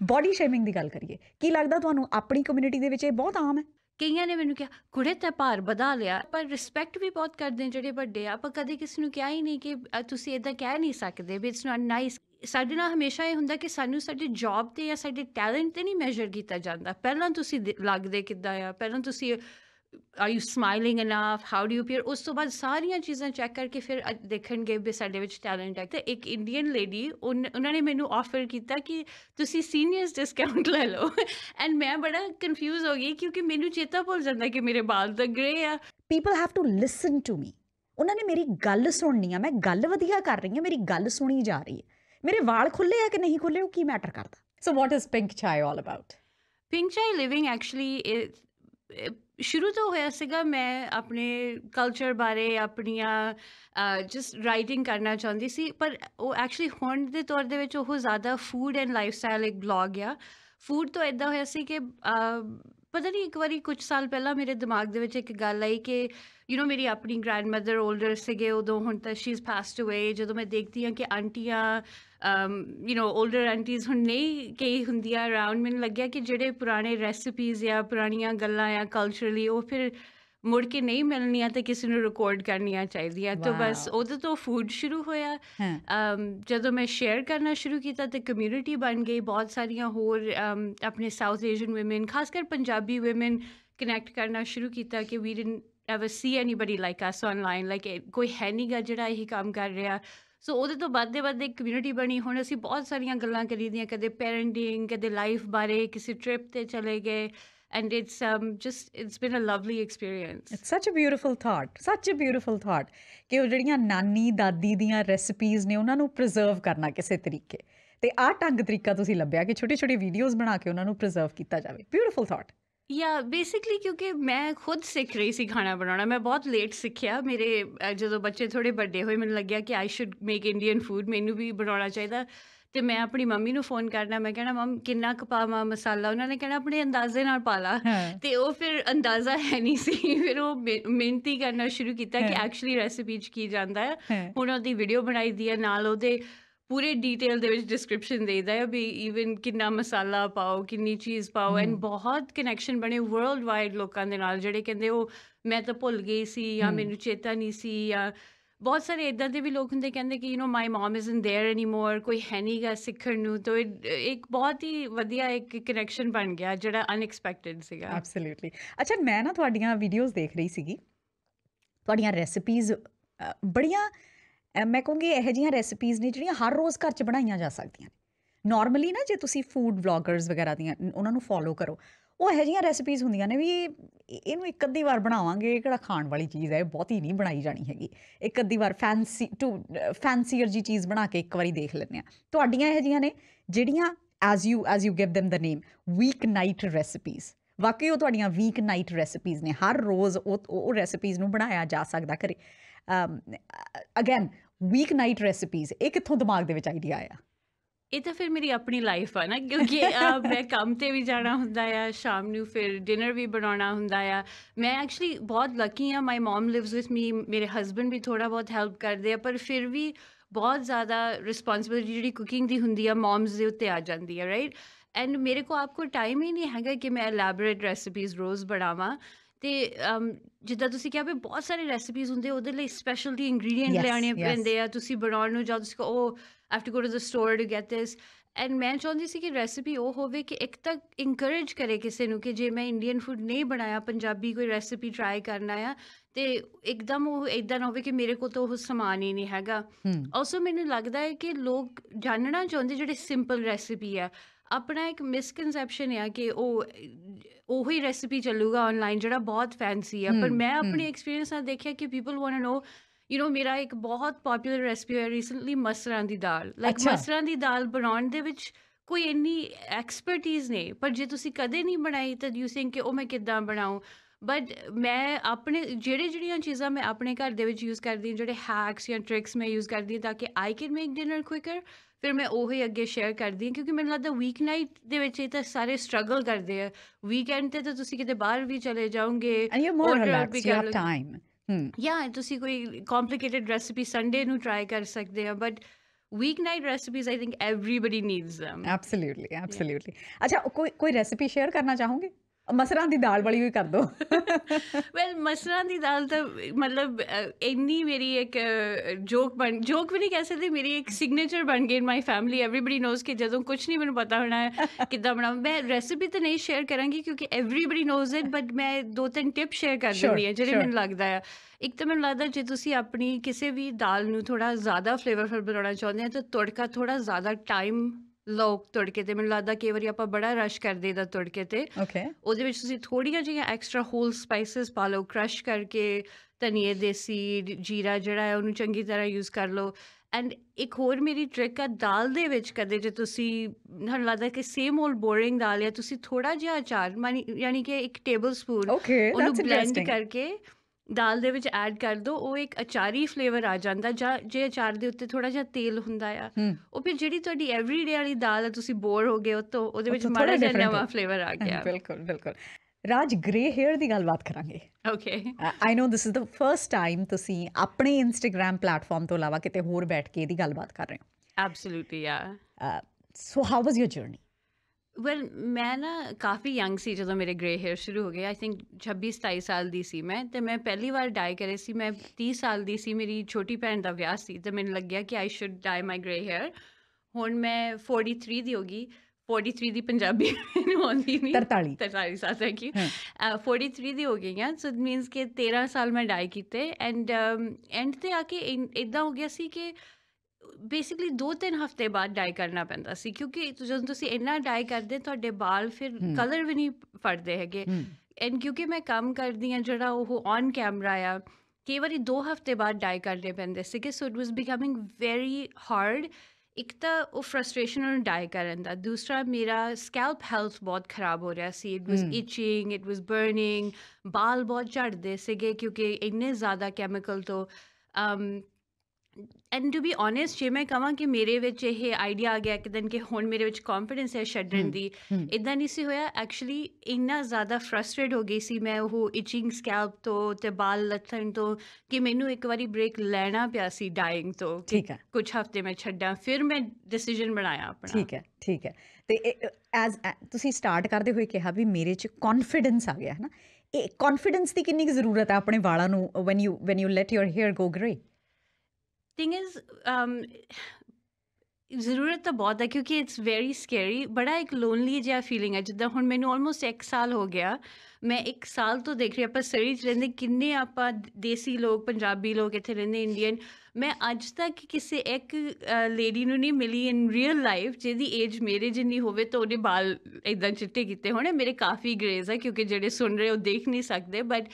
Body shaming ਦੀ ਗੱਲ ਕਰੀਏ, ਕੀ ਲੱਗਦਾ ਤੁਹਾਨੂੰ ਆਪਣੀ ਕਮਿਊਨਿਟੀ ਦੇ ਵਿੱਚ ਇਹ ਬਹੁਤ ਆਮ ਹੈ? ਕਈਆਂ ਨੇ ਮੈਨੂੰ ਕਿਹਾ ਕੁੜੇ ਤੈਂ ਭਾਰ ਵਧਾ ਲਿਆ, ਪਰ ਰਿਸਪੈਕਟ ਵੀ ਬਹੁਤ ਕਰਦੇ ਜਿਹੜੇ ਵੱਡੇ ਆ। ਆਪਾਂ ਕਦੇ ਕਿਸੇ ਨੂੰ ਕਿਹਾ ਹੀ ਨਹੀਂ ਕਿ ਤੁਸੀਂ ਇਦਾਂ ਕਹਿ ਨਹੀਂ ਸਕਦੇ ਵੀ ਇਟਸ ਨਾਟ ਨਾਈਸ। ਸਾਡੇ ਨਾਲ ਹਮੇਸ਼ਾ ਇਹ ਹੁੰਦਾ ਕਿ ਸਾਨੂੰ ਸਾਡੀ ਜੌਬ ਤੇ ਜਾਂ ਸਾਡੇ ਟੈਲੈਂਟ ਤੇ ਨਹੀਂ ਮੈਜ਼ਰ ਕੀਤਾ ਜਾਂਦਾ। ਪਹਿਲਾਂ ਤੁਸੀਂ ਲੱਗਦੇ ਕਿੱਦਾਂ ਆ, ਪਹਿਲਾਂ ਤੁਸੀਂ are you smiling enough, how do you appear, ਉਸ ਤੋਂ ਬਾਅਦ ਸਾਰੀਆਂ ਚੀਜ਼ਾਂ ਚੈੱਕ ਕਰਕੇ ਫਿਰ ਦੇਖਣਗੇ ਵੀ ਸਾਡੇ ਵਿੱਚ ਟੈਲੈਂਟ ਹੈ। ਤੇ ਇੱਕ ਇੰਡੀਅਨ ਲੇਡੀ ਉਹਨਾਂ ਨੇ ਮੈਨੂੰ ਆਫਰ ਕੀਤਾ ਕਿ ਤੁਸੀਂ ਸੀਨੀਅਰਸ ਡਿਸਕਾਊਂਟ ਲੈ ਲਓ ਐਂਡ ਮੈਂ ਬੜਾ ਕਨਫਿਊਜ਼ ਹੋ ਗਈ ਕਿਉਂਕਿ ਮੈਨੂੰ ਚੇਤਾ ਭੁੱਲ ਜਾਂਦਾ ਕਿ ਮੇਰੇ ਬਾਲ ਤਾਂ ਗ੍ਰੇ ਆ। People have to listen to me. ਉਹਨਾਂ ਨੇ ਮੇਰੀ ਗੱਲ ਸੁਣਨੀ ਆ, ਮੈਂ ਗੱਲ ਵਧੀਆ ਕਰ ਰਹੀ ਹਾਂ, ਮੇਰੀ ਗੱਲ ਸੁਣੀ ਜਾ ਰਹੀ ਹੈ। ਮੇਰੇ ਵਾਲ ਖੁੱਲੇ ਆ ਕਿ ਨਹੀਂ ਖੁੱਲੇ ਉਹ ਕੀ ਮੈਟਰ ਕਰਦਾ? So what is pink chai all about? Pink chai living actually ਸ਼ੁਰੂ ਤੋਂ ਹੋਇਆ ਸੀਗਾ। ਮੈਂ ਆਪਣੇ ਕਲਚਰ ਬਾਰੇ ਆਪਣੀਆਂ ਜਸਟ ਰਾਈਟਿੰਗ ਕਰਨਾ ਚਾਹੁੰਦੀ ਸੀ, ਪਰ ਉਹ ਐਕਚੁਅਲੀ ਹੁਣ ਦੇ ਤੌਰ ਦੇ ਵਿੱਚ ਉਹ ਜ਼ਿਆਦਾ ਫੂਡ ਐਂਡ ਲਾਈਫ ਸਟਾਈਲ ਇੱਕ ਬਲੌਗ ਆ। ਫੂਡ ਤੋਂ ਇੱਦਾਂ ਹੋਇਆ ਸੀ ਕਿ ਪਤਾ ਨਹੀਂ ਇੱਕ ਵਾਰੀ ਕੁਝ ਸਾਲ ਪਹਿਲਾਂ ਮੇਰੇ ਦਿਮਾਗ ਦੇ ਵਿੱਚ ਇੱਕ ਗੱਲ ਆਈ ਕਿ ਮੇਰੀ ਆਪਣੀ ਗ੍ਰੈਂਡ ਮਦਰ ਓਲਡਰ ਸੀਗੇ ਉਦੋਂ, ਹੁਣ ਤਾਂ ਸ਼ੀ ਇਜ਼ ਪਾਸਡ ਅਵੇ। ਜਦੋਂ ਮੈਂ ਦੇਖਦੀ ਹਾਂ ਕਿ ਆਂਟੀਆਂ ਓਲਡਰ ਆਂਟੀਜ਼ ਹੁਣ ਨਹੀਂ ਕਈ ਹੁੰਦੀਆਂ ਅਰਾਊਂਡ, ਮੈਨੂੰ ਲੱਗਿਆ ਕਿ ਜਿਹੜੇ ਪੁਰਾਣੇ ਰੈਸਪੀਜ਼ ਜਾਂ ਪੁਰਾਣੀਆਂ ਗੱਲਾਂ ਆ ਕਲਚਰਲੀ ਉਹ ਫਿਰ ਮੁੜ ਕੇ ਨਹੀਂ ਮਿਲਣੀਆਂ ਤੇ ਕਿਸੇ ਨੂੰ ਰਿਕਾਰਡ ਕਰਨੀਆਂ ਚਾਹੀਦੀਆਂ। ਤਾਂ ਬਸ ਉਦੋਂ ਤੋਂ ਫੂਡ ਸ਼ੁਰੂ ਹੋਇਆ। ਜਦੋਂ ਮੈਂ ਸ਼ੇਅਰ ਕਰਨਾ ਸ਼ੁਰੂ ਕੀਤਾ ਤੇ ਕਮਿਊਨਿਟੀ ਬਣ ਗਈ। ਬਹੁਤ ਸਾਰੀਆਂ ਹੋਰ ਆਪਣੇ ਸਾਊਥ ਏਸ਼ੀਅਨ ਵੂਮਨ, ਖਾਸ ਕਰ ਪੰਜਾਬੀ ਵੂਮਨ ਕਨੈਕਟ ਕਰਨਾ ਸ਼ੁਰੂ ਕੀਤਾ ਕਿ we didn't ever see anybody like us online, like ਕੋਈ ਹੈ ਨਹੀਂ ਗਾ ਜਿਹੜਾ ਇਹੀ ਕੰਮ ਕਰ ਰਿਹਾ। ਸੋ ਉਹਦੇ ਤੋਂ ਵੱਧਦੇ ਵੱਧਦੇ ਇੱਕ ਕਮਿਊਨਿਟੀ ਬਣੀ। ਹੁਣ ਅਸੀਂ ਬਹੁਤ ਸਾਰੀਆਂ ਗੱਲਾਂ ਕਰੀਦੀਆਂ, ਕਦੇ ਪੈਰੈਂਟਿੰਗ, ਕਦੇ ਲਾਈਫ ਬਾਰੇ, ਕਿਸੇ ਟ੍ਰਿਪ 'ਤੇ ਚਲੇ ਗਏ। And it's been a lovely experience. It's such a beautiful thought ਕਿ ਉਹ ਜਿਹੜੀਆਂ ਨਾਨੀ ਦਾਦੀ ਦੀਆਂ ਰੈਸਪੀਜ਼ ਨੇ ਉਹਨਾਂ ਨੂੰ ਪ੍ਰੀਜ਼ਰਵ ਕਰਨਾ ਕਿਸੇ ਤਰੀਕੇ, ਤੇ ਆਹ ਢੰਗ ਤਰੀਕਾ ਤੁਸੀਂ ਲੱਭਿਆ ਕਿ ਛੋਟੇ ਛੋਟੇ ਵੀਡੀਓਜ਼ ਬਣਾ ਕੇ ਉਹਨਾਂ ਨੂੰ ਪ੍ਰੀਜ਼ਰਵ ਕੀਤਾ ਜਾਵੇ। Beautiful thought. ਬੇਸਿਕਲੀ ਕਿਉਂਕਿ ਮੈਂ ਖੁਦ ਸਿੱਖ ਰਹੀ ਸੀ ਖਾਣਾ ਬਣਾਉਣਾ। ਮੈਂ ਬਹੁਤ ਲੇਟ ਸਿੱਖਿਆ। ਮੇਰੇ ਜਦੋਂ ਬੱਚੇ ਥੋੜ੍ਹੇ ਵੱਡੇ ਹੋਏ ਮੈਨੂੰ ਲੱਗਿਆ ਕਿ I should make Indian food, ਮੈਨੂੰ ਵੀ ਬਣਾਉਣਾ ਚਾਹੀਦਾ। ਅਤੇ ਮੈਂ ਆਪਣੀ ਮੰਮੀ ਨੂੰ ਫ਼ੋਨ ਕਰਨਾ, ਮੈਂ ਕਹਿਣਾ ਮੰਮ ਕਿੰਨਾ ਕੁ ਪਾਵਾਂ ਮਸਾਲਾ, ਉਹਨਾਂ ਨੇ ਕਹਿਣਾ ਆਪਣੇ ਅੰਦਾਜ਼ੇ ਨਾਲ ਪਾ ਲਾ। ਅਤੇ ਉਹ ਫਿਰ ਅੰਦਾਜ਼ਾ ਹੈ ਨਹੀਂ ਸੀ। ਫਿਰ ਉਹ ਮਿਹਨਤ ਹੀ ਕਰਨਾ ਸ਼ੁਰੂ ਕੀਤਾ ਕਿ ਐਕਚੁਅਲੀ ਰੈਸਿਪੀ 'ਚ ਕੀ ਜਾਂਦਾ ਹੈ। ਹੁਣ ਉਹਦੀ ਵੀਡੀਓ ਬਣਾਈ ਦੀ ਹੈ, ਨਾਲ ਉਹਦੇ ਪੂਰੇ ਡੀਟੇਲ ਦੇ ਵਿੱਚ ਡਿਸਕ੍ਰਿਪਸ਼ਨ ਦੇਈਦਾ ਹੈ ਵੀ ਈਵਨ ਕਿੰਨਾ ਮਸਾਲਾ ਪਾਓ, ਕਿੰਨੀ ਚੀਜ਼ ਪਾਓ। ਐਂਡ ਬਹੁਤ ਕਨੈਕਸ਼ਨ ਬਣੇ ਵਰਲਡ ਵਾਈਡ ਲੋਕਾਂ ਦੇ ਨਾਲ, ਜਿਹੜੇ ਕਹਿੰਦੇ ਉਹ ਮੈਂ ਤਾਂ ਭੁੱਲ ਗਈ ਸੀ ਜਾਂ ਮੈਨੂੰ ਚੇਤਾ ਨਹੀਂ ਸੀ। ਜਾਂ ਬਹੁਤ ਸਾਰੇ ਇੱਦਾਂ ਦੇ ਵੀ ਲੋਕ ਹੁੰਦੇ ਕਹਿੰਦੇ ਕਿ my mum isn't there anymore, ਕੋਈ ਹੈ ਨਹੀਂ ਗਾ ਸਿੱਖਣ ਨੂੰ। ਤਾਂ ਇੱਕ ਬਹੁਤ ਹੀ ਵਧੀਆ ਇੱਕ ਕਨੈਕਸ਼ਨ ਬਣ ਗਿਆ ਜਿਹੜਾ ਅਨਐਕਸਪੈਕਟਡ ਸੀਗਾ। ਐਬਸੋਲਿਊਟਲੀ। ਅੱਛਾ, ਮੈਂ ਨਾ ਤੁਹਾਡੀਆਂ ਵੀਡੀਓਜ਼ ਦੇਖ ਰਹੀ ਸੀਗੀ, ਤੁਹਾਡੀਆਂ ਰੈਸਪੀਜ਼ ਬੜੀਆਂ, ਮੈਂ ਕਹੂੰਗੀ ਇਹੋ ਜਿਹੀਆਂ ਰੈਸਪੀਜ਼ ਨੇ ਜਿਹੜੀਆਂ ਹਰ ਰੋਜ਼ ਘਰ 'ਚ ਬਣਾਈਆਂ ਜਾ ਸਕਦੀਆਂ ਨੇ। ਨੋਰਮਲੀ ਨਾ ਜੇ ਤੁਸੀਂ ਫੂਡ ਵਲੋਗਰਸ ਵਗੈਰਾ ਦੀਆਂ ਉਹਨਾਂ ਨੂੰ ਫੋਲੋ ਕਰੋ, ਉਹ ਇਹੋ ਜਿਹੀਆਂ ਰੈਸਪੀਜ਼ ਹੁੰਦੀਆਂ ਨੇ ਵੀ ਇਹਨੂੰ ਇੱਕ ਅੱਧੀ ਵਾਰ ਬਣਾਵਾਂਗੇ, ਕਿਹੜਾ ਖਾਣ ਵਾਲੀ ਚੀਜ਼ ਹੈ, ਇਹ ਬਹੁਤੀ ਨਹੀਂ ਬਣਾਈ ਜਾਣੀ ਹੈਗੀ। ਇੱਕ ਅੱਧੀ ਵਾਰ ਫੈਂਸੀਅਰ ਜੀ ਚੀਜ਼ ਬਣਾ ਕੇ ਇੱਕ ਵਾਰੀ ਦੇਖ ਲੈਂਦੇ ਹਾਂ। ਤੁਹਾਡੀਆਂ ਇਹੋ ਜਿਹੀਆਂ ਨੇ ਜਿਹੜੀਆਂ as you give them the name weeknight recipes, ਵਾਕਈ ਉਹ ਤੁਹਾਡੀਆਂ ਵੀਕ ਨਾਈਟ ਰੈਸਪੀਜ਼ ਨੇ। ਹਰ ਰੋਜ਼ ਉਹ ਰੈਸਪੀਜ਼ ਨੂੰ ਬਣਾਇਆ ਜਾ ਸਕਦਾ ਘਰੇ। ਅਗੇਨ ਵੀਕ ਨਾਈਟ ਰੈਸਪੀਜ਼, ਇਹ ਕਿੱਥੋਂ ਦਿਮਾਗ ਦੇ ਵਿੱਚ ਆਈਡੀਆ ਆਇਆ? ਇਹ ਤਾਂ ਫਿਰ ਮੇਰੀ ਆਪਣੀ ਲਾਈਫ ਆ ਨਾ, ਕਿਉਂਕਿ ਮੈਂ ਕੰਮ 'ਤੇ ਵੀ ਜਾਣਾ ਹੁੰਦਾ ਆ, ਸ਼ਾਮ ਨੂੰ ਫਿਰ ਡਿਨਰ ਵੀ ਬਣਾਉਣਾ ਹੁੰਦਾ ਆ। ਮੈਂ ਐਕਚੁਅਲੀ ਬਹੁਤ ਲੱਕੀ ਹਾਂ, ਮਾਈ ਮੋਮ ਲਿਵਸ ਵਿਥ ਮੀ, ਮੇਰੇ ਹਸਬੈਂਡ ਵੀ ਥੋੜ੍ਹਾ ਬਹੁਤ ਹੈਲਪ ਕਰਦੇ ਆ, ਪਰ ਫਿਰ ਵੀ ਬਹੁਤ ਜ਼ਿਆਦਾ ਰਿਸਪੋਂਸੀਬਿਲਿਟੀ ਜਿਹੜੀ ਕੁਕਿੰਗ ਦੀ ਹੁੰਦੀ ਆ ਮੋਮਸ ਦੇ ਉੱਤੇ ਆ ਜਾਂਦੀ ਆ, ਰਾਈਟ। ਐਂਡ ਮੇਰੇ ਕੋਲ ਆਪਕੋ ਟਾਈਮ ਹੀ ਨਹੀਂ ਹੈਗਾ ਕਿ ਮੈਂ ਐਲੈਬੋਰੇਟ ਰੈਸਪੀਜ਼ ਰੋਜ਼ ਬਣਾਵਾਂ। ਅਤੇ ਜਿੱਦਾਂ ਤੁਸੀਂ ਕਿਹਾ ਵੀ ਬਹੁਤ ਸਾਰੇ ਰੈਸਪੀਜ਼ ਹੁੰਦੇ, ਉਹਦੇ ਲਈ ਸਪੈਸ਼ਲਟੀ ਇੰਗਰੀਡੀਐਂਟ ਲਿਆਉਣੇ ਪੈਂਦੇ ਆ। ਤੁਸੀਂ ਬਣਾਉਣ ਨੂੰ ਜਾਓ, ਤੁਸੀਂ ਕਹੋ ਉਹ I have to go to the store to get this। And ਮੈਂ ਚਾਹੁੰਦੀ ਸੀ ਕਿ ਰੈਸਿਪੀ ਉਹ ਹੋਵੇ ਕਿ ਇੱਕ ਤਾਂ ਇਨਕਰੇਜ ਕਰੇ ਕਿਸੇ ਨੂੰ ਕਿ ਜੇ ਮੈਂ ਇੰਡੀਅਨ ਫੂਡ ਨਹੀਂ ਬਣਾਇਆ, ਪੰਜਾਬੀ ਕੋਈ ਰੈਸਿਪੀ ਟਰਾਈ ਕਰਨਾ ਆ, ਅਤੇ ਇੱਕਦਮ ਉਹ ਇੱਦਾਂ ਨਾ ਹੋਵੇ ਕਿ ਮੇਰੇ ਕੋਲ ਤਾਂ ਉਹ ਸਮਾਨ ਹੀ ਨਹੀਂ ਹੈਗਾ। ਆਲਸੋ ਮੈਨੂੰ ਲੱਗਦਾ ਹੈ ਕਿ ਲੋਕ ਜਾਣਨਾ ਚਾਹੁੰਦੇ ਜਿਹੜੇ ਸਿੰਪਲ ਰੈਸਿਪੀ ਆ। ਆਪਣਾ ਇੱਕ ਮਿਸਕਨਸੈਪਸ਼ਨ ਆ ਕਿ ਉਹੀ ਰੈਸਿਪੀ ਚੱਲੂਗਾ ਔਨਲਾਈਨ ਜਿਹੜਾ ਬਹੁਤ ਫੈਂਸੀ ਆ। ਪਰ ਮੈਂ ਆਪਣੇ ਐਕਸਪੀਰੀਅੰਸ ਨਾਲ ਦੇਖਿਆ ਕਿ ਪੀਪਲ ਵਾਂਟ ਟੂ ਨੋ ਮੇਰਾ ਇੱਕ ਬਹੁਤ ਪੋਪੂਲਰ ਰੈਸਪੀ ਹੈ ਰੀਸੈਂਟਲੀ, ਮਸਰਾਂ ਦੀ ਦਾਲ। ਲਾਈਕ ਮਸਰਾਂ ਦੀ ਦਾਲ ਬਣਾਉਣ ਦੇ ਵਿੱਚ ਕੋਈ ਇੰਨੀ ਐਕਸਪਰਟੀਜ਼ ਨਹੀਂ, ਪਰ ਜੇ ਤੁਸੀਂ ਕਦੇ ਨਹੀਂ ਬਣਾਈ ਤਾਂ ਯੂ ਥਿੰਕ ਕਿ ਉਹ ਮੈਂ ਕਿੱਦਾਂ ਬਣਾऊँ। ਬਟ ਮੈਂ ਆਪਣੇ ਜਿਹੜੀਆਂ ਚੀਜ਼ਾਂ ਮੈਂ ਆਪਣੇ ਘਰ ਦੇ ਵਿੱਚ ਯੂਜ਼ ਕਰਦੀ ਹਾਂ, ਜਿਹੜੇ ਹੈਕਸ ਜਾਂ ਟ੍ਰਿਕਸ ਮੈਂ ਯੂਜ਼ ਕਰਦੀ ਹਾਂ ਤਾਂ ਕਿ I can make dinner quicker, ਫਿਰ ਮੈਂ ਉਹੀ ਅੱਗੇ ਸ਼ੇਅਰ ਕਰਦੀ ਹਾਂ। ਕਿਉਂਕਿ ਮੈਨੂੰ ਲੱਗਦਾ ਵੀਕ ਨਾਈਟ ਦੇ ਵਿੱਚ ਇਹ ਤਾਂ ਸਾਰੇ ਸਟਰਗਲ ਕਰਦੇ ਆ। ਵੀਕਐਂਡ 'ਤੇ ਤਾਂ ਤੁਸੀਂ ਕਿਤੇ ਬਾਹਰ ਵੀ ਚਲੇ ਜਾਓਗੇ, ਜਾਂ ਤੁਸੀਂ ਕੋਈ ਕੰਪਲੀਕੇਟਡ ਰੈਸਿਪੀ ਸੰਡੇ ਨੂੰ ਟਰਾਈ ਕਰ ਸਕਦੇ ਆ। But weeknight recipes I think everybody needs them. Absolutely ਅੱਛਾ ਕੋਈ ਰੈਸਿਪੀ ਸ਼ੇਅਰ ਕਰਨਾ ਚਾਹੋਗੇ ਮਸਰਾਂ ਦੀ ਦਾਲ ਵਾਲੀ ਵੀ ਕਰ ਦੋ ਵੈਲ ਮਸਰਾਂ ਦੀ ਦਾਲ ਤਾਂ ਮਤਲਬ ਇੰਨੀ ਮੇਰੀ ਇੱਕ ਜੋਕ ਵੀ ਨਹੀਂ ਕਹਿ ਸਕਦੀ, ਮੇਰੀ ਇੱਕ ਸਿਗਨੇਚਰ ਬਣ ਗਈ in my family. Everybody knows ਕਿ ਜਦੋਂ ਕੁਛ ਨਹੀਂ ਮੈਨੂੰ ਪਤਾ ਹੋਣਾ ਹੈ ਕਿੱਦਾਂ ਬਣਾਵਾਂ। ਮੈਂ ਰੈਸਿਪੀ ਤਾਂ ਨਹੀਂ ਸ਼ੇਅਰ ਕਰਾਂਗੀ ਕਿਉਂਕਿ ਐਵਰੀਬਡੀ ਨੋਜ਼ ਇਟ, ਬਟ ਮੈਂ 2-3 ਟਿਪ ਸ਼ੇਅਰ ਕਰ ਦਿੰਦੀ ਹਾਂ ਜਿਹੜੇ ਮੈਨੂੰ ਲੱਗਦਾ ਆ। ਇੱਕ ਤਾਂ ਮੈਨੂੰ ਲੱਗਦਾ ਜੇ ਤੁਸੀਂ ਆਪਣੀ ਕਿਸੇ ਵੀ ਦਾਲ ਨੂੰ ਥੋੜ੍ਹਾ ਜ਼ਿਆਦਾ ਫਲੇਵਰਫੁਲ ਬਣਾਉਣਾ ਚਾਹੁੰਦੇ ਹੋ ਤਾਂ ਤੜਕਾ ਥੋੜ੍ਹਾ ਜ਼ਿਆਦਾ ਟਾਈਮ ਲਓ ਤੜਕੇ 'ਤੇ। ਮੈਨੂੰ ਲੱਗਦਾ ਕਈ ਵਾਰੀ ਆਪਾਂ ਬੜਾ ਰਸ਼ ਕਰਦੇ ਇਹਦਾ ਤੜਕੇ 'ਤੇ। ਓਕੇ ਉਹਦੇ ਵਿੱਚ ਤੁਸੀਂ ਥੋੜ੍ਹੀਆਂ ਜਿਹੀਆਂ ਐਕਸਟਰਾ ਹੋਲ ਸਪਾਈਸਿਸ ਪਾ ਲਓ, ਕ੍ਰਸ਼ ਕਰਕੇ ਧਨੀਏ, ਦੇਸੀ ਜੀਰਾ ਜਿਹੜਾ ਹੈ ਉਹਨੂੰ ਚੰਗੀ ਤਰ੍ਹਾਂ ਯੂਜ਼ ਕਰ ਲਓ। ਐਂਡ ਇੱਕ ਹੋਰ ਮੇਰੀ ਟ੍ਰਿਕ ਆ, ਦਾਲ ਦੇ ਵਿੱਚ ਕਦੇ ਜੇ ਤੁਸੀਂ ਤੁਹਾਨੂੰ ਲੱਗਦਾ ਕਿ ਸੇਮ ਓਲਡ ਬੋਰਿੰਗ ਦਾਲ ਆ, ਤੁਸੀਂ ਥੋੜ੍ਹਾ ਜਿਹਾ ਅਚਾਰ ਯਾਨੀ ਕਿ 1 ਟੇਬਲ ਸਪੂਨ ਉਹਨੂੰ ਬਲੈਂਡ ਕਰਕੇ ਦਾਲ ਦੇ ਵਿੱਚ ਐਡ ਕਰ ਦਿਓ। ਉਹ ਇੱਕ ਅਚਾਰੀ ਫਲੇਵਰ ਆ ਜਾਂਦਾ। ਜਾਂ ਜੇ ਅਚਾਰ ਦੇ ਉੱਤੇ ਥੋੜ੍ਹਾ ਜਿਹਾ ਤੇਲ ਹੁੰਦਾ ਆ, ਉਹ ਫਿਰ ਜਿਹੜੀ ਤੁਹਾਡੀ ਐਵਰੀਡੇ ਵਾਲੀ ਦਾਲ ਆ, ਤੁਸੀਂ ਬੋਰ ਹੋ ਗਏ ਉਹ ਤੋਂ, ਉਹਦੇ ਵਿੱਚ ਮਾੜਾ ਜਿਹਾ ਨਵਾਂ ਫਲੇਵਰ ਆ ਗਿਆ। ਬਿਲਕੁਲ ਰਾਜ, ਗ੍ਰੇ ਹੇਅਰ ਦੀ ਗੱਲਬਾਤ ਕਰਾਂਗੇ। Okay, I know this is the first time ਤੁਸੀਂ ਆਪਣੇ ਇੰਸਟਾਗ੍ਰਾਮ ਪਲੇਟਫਾਰਮ ਤੋਂ ਇਲਾਵਾ ਕਿਤੇ ਹੋਰ ਬੈਠ ਕੇ ਇਹਦੀ ਗੱਲਬਾਤ ਕਰ ਰਹੇ ਹੋ। Absolutely yeah. So how was your journey? Well ਮੈਂ ਨਾ ਕਾਫੀ ਯੰਗ ਸੀ ਜਦੋਂ ਮੇਰੇ ਗ੍ਰੇ ਹੇਅਰ ਸ਼ੁਰੂ ਹੋ ਗਏ। ਆਈ ਥਿੰਕ 26-27 ਸਾਲ ਦੀ ਸੀ ਮੈਂ, ਅਤੇ ਮੈਂ ਪਹਿਲੀ ਵਾਰ ਡਾਈ ਕਰੇ ਸੀ। ਮੈਂ 30 ਸਾਲ ਦੀ ਸੀ, ਮੇਰੀ ਛੋਟੀ ਭੈਣ ਦਾ ਵਿਆਹ ਸੀ, ਅਤੇ ਮੈਨੂੰ ਲੱਗਿਆ ਕਿ I should dye my grey hair. ਹੁਣ ਮੈਂ 43 ਦੀ ਹੋ ਗਈ। 43 ਦੀ ਪੰਜਾਬੀ ਮੈਨੂੰ ਆਉਂਦੀ ਨਹੀਂ, 43 ਸਾਲ ਥੈਂਕ ਯੂ। 43 ਦੀ ਹੋ ਗਈ ਹਾਂ, ਸੋ ਇਟ ਮੀਨਸ ਕਿ 13 ਸਾਲ ਮੈਂ ਡਾਈ ਕੀਤੇ। ਐਂਡ ਐਂਡ 'ਤੇ ਆ ਕੇ ਇੱਦਾਂ ਹੋ ਗਿਆ ਸੀ ਕਿ ਬੇਸਿਕਲੀ 2-3 ਹਫ਼ਤੇ ਬਾਅਦ ਡਾਈ ਕਰਨਾ ਪੈਂਦਾ ਸੀ, ਕਿਉਂਕਿ ਜਦੋਂ ਤੁਸੀਂ ਇੰਨਾ ਡਾਈ ਕਰਦੇ ਤੁਹਾਡੇ ਬਾਲ ਫਿਰ ਕਲਰ ਵੀ ਨਹੀਂ ਫੜਦੇ ਹੈਗੇ। ਐਂਡ ਕਿਉਂਕਿ ਮੈਂ ਕੰਮ ਕਰਦੀ ਹਾਂ ਜਿਹੜਾ ਉਹ ਔਨ ਕੈਮਰਾ ਆ, ਕਈ ਵਾਰੀ 2 ਹਫ਼ਤੇ ਬਾਅਦ ਡਾਈ ਕਰਨੇ ਪੈਂਦੇ ਸੀਗੇ। So it was becoming very hard. ਇੱਕ ਤਾਂ ਉਹ ਫਰਸਟ੍ਰੇਸ਼ਨ ਉਹਨੂੰ ਡਾਈ ਕਰਨ ਦਾ, ਦੂਸਰਾ ਮੇਰਾ ਸਕੈਲਪ ਹੈਲਥ ਬਹੁਤ ਖ਼ਰਾਬ ਹੋ ਰਿਹਾ ਸੀ। It was itching, it was burning, ਬਾਲ ਬਹੁਤ ਝੜਦੇ ਸੀਗੇ ਕਿਉਂਕਿ ਇੰਨੇ ਜ਼ਿਆਦਾ ਕੈਮੀਕਲ ਤੋਂ। ਐਂਡ ਟੂ ਬੀ ਓਨੈਸਟ, ਜੇ ਮੈਂ ਕਹਾਂ ਕਿ ਮੇਰੇ ਵਿੱਚ ਇਹ ਆਈਡੀਆ ਆ ਗਿਆ ਇੱਕ ਦਿਨ ਕਿ ਹੁਣ ਮੇਰੇ ਵਿੱਚ ਕੌਨਫੀਡੈਂਸ ਹੈ ਛੱਡਣ ਦੀ, ਇੱਦਾਂ ਨਹੀਂ ਸੀ ਹੋਇਆ। ਐਕਚੁਅਲੀ ਇੰਨਾ ਜ਼ਿਆਦਾ ਫਰਸਟਰੇਟ ਹੋ ਗਈ ਸੀ ਮੈਂ ਉਹ ਇਚਿੰਗ ਸਕੈਲਪ ਤੋਂ ਅਤੇ ਬਾਲ ਲੱਥਣ ਤੋਂ ਕਿ ਮੈਨੂੰ ਇੱਕ ਵਾਰੀ ਬ੍ਰੇਕ ਲੈਣਾ ਪਿਆ ਸੀ ਡਾਈਂਗ ਤੋਂ। ਠੀਕ ਹੈ, ਕੁਝ ਹਫ਼ਤੇ ਮੈਂ ਛੱਡਾਂ, ਫਿਰ ਮੈਂ ਡਿਸੀਜਨ ਬਣਾਇਆ ਆਪਣਾ। ਠੀਕ ਹੈ। ਅਤੇ ਐਜ਼ ਤੁਸੀਂ ਸਟਾਰਟ ਕਰਦੇ ਹੋਏ ਕਿਹਾ ਵੀ ਮੇਰੇ 'ਚ ਕੌਨਫੀਡੈਂਸ ਆ ਗਿਆ ਹੈ ਨਾ, ਇਹ ਕੌਨਫੀਡੈਂਸ ਦੀ ਕਿੰਨੀ ਕੁ ਜ਼ਰੂਰਤ ਹੈ ਆਪਣੇ ਵਾਲਾਂ ਨੂੰ when you let your hair go grey? Thing is ਜ਼ਰੂਰਤ ਤਾਂ ਬਹੁਤ ਹੈ ਕਿਉਂਕਿ ਇਟਸ ਵੈਰੀ ਸਕੈਰੀ। ਬੜਾ ਇੱਕ ਲੋਨਲੀ ਜਿਹਾ ਫੀਲਿੰਗ ਹੈ। ਜਿੱਦਾਂ ਹੁਣ ਮੈਨੂੰ ਆਲਮੋਸਟ 1 ਸਾਲ ਹੋ ਗਿਆ, ਮੈਂ 1 ਸਾਲ ਤੋਂ ਦੇਖ ਰਹੀ, ਆਪਾਂ ਸਰੀ 'ਚ ਰਹਿੰਦੇ, ਕਿੰਨੇ ਆਪਾਂ ਦੇਸੀ ਲੋਕ, ਪੰਜਾਬੀ ਲੋਕ ਇੱਥੇ ਰਹਿੰਦੇ, ਇੰਡੀਅਨ। ਮੈਂ ਅੱਜ ਤੱਕ ਕਿਸੇ ਇੱਕ ਲੇਡੀ ਨੂੰ ਨਹੀਂ ਮਿਲੀ ਇਨ ਰੀਅਲ ਲਾਈਫ ਜਿਹਦੀ ਏਜ ਮੇਰੇ ਜਿੰਨੀ ਹੋਵੇ ਤਾਂ ਉਹਨੇ ਬਾਲ ਇੱਦਾਂ ਚਿੱਟੇ ਕੀਤੇ ਹੋਣੇ। ਮੇਰੇ ਕਾਫੀ ਗ੍ਰੇਜ਼ ਹੈ ਕਿਉਂਕਿ ਜਿਹੜੇ ਸੁਣ ਰਹੇ ਉਹ ਦੇਖ ਨਹੀਂ ਸਕਦੇ, ਬਟ